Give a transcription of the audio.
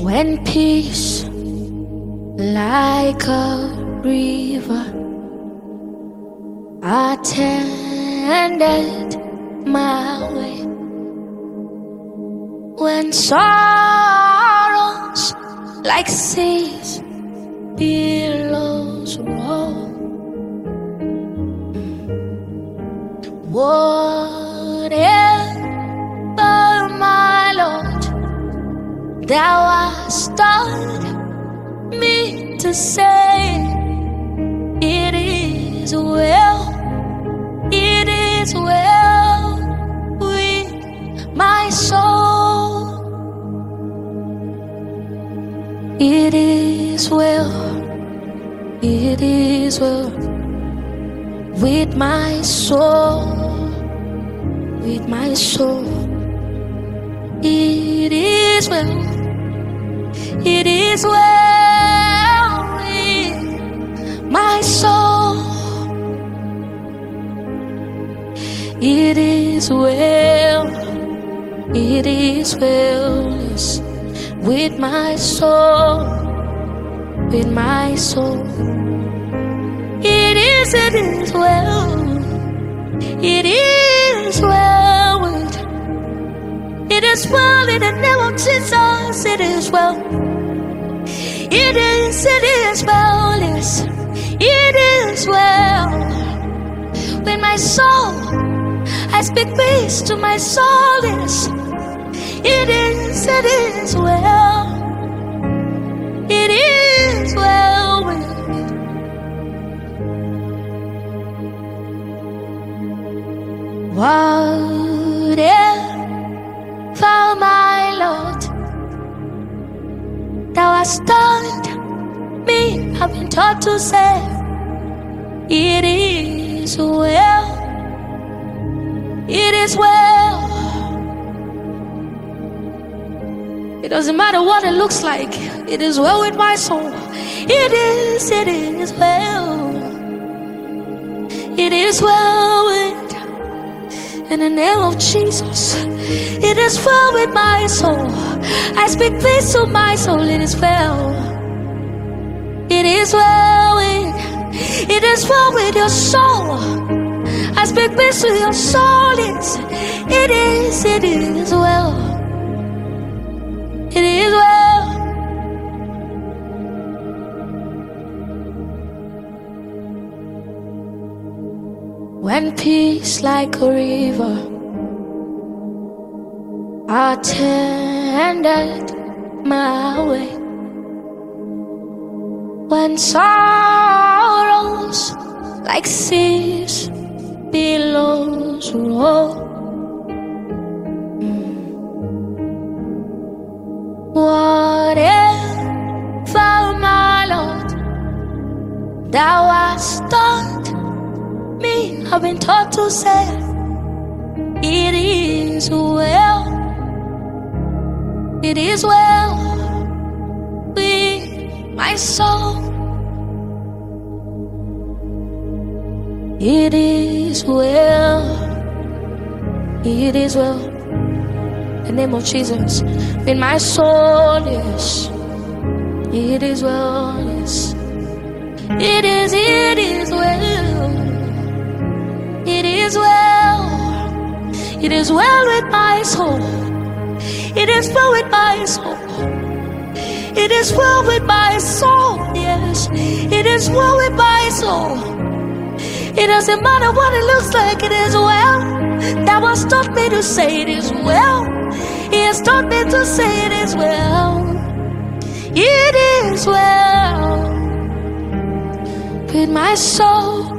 When peace like a river attended my way, when sorrows like seas billows roll, whatever, my Lord, thou hast taught me to say, it is well, it is well with my soul. It is well, it is well with my soul, with my soul. It is well, it is well with my soul. It is well, it is well, yes, with my soul, with my soul. It is well, it is well with, it is well in the name of Jesus. It is well, it is well, yes, it is well with my soul. I speak peace to my soul, yes. It is well, it is well with whatever, my Lord, thou hast taught me, I've been taught to say, it is well, it is well. It doesn't matter what it looks like, it is well with my soul. It is well, it is well with, in the name of Jesus. It is well with my soul. I speak peace to my soul. It is well, it is well with, it is well with your soul. I speak peace to your soul. It is well, it is well. When peace like a river attended my way, when sorrows like seas billows roll, whatever, my Lord, thou hast taught me, I've been taught to say, it is well, it is well with my soul. It is well, it is well, in the name of Jesus, in my soul, yes. It is well, yes. It is well, it is well, it is well with my soul. It is well with my soul. It is well with my soul, yes. It is well with my soul. It doesn't matter what it looks like, it is well. That was taught me to say it is well. He has taught me to say it is well. It is well with my soul.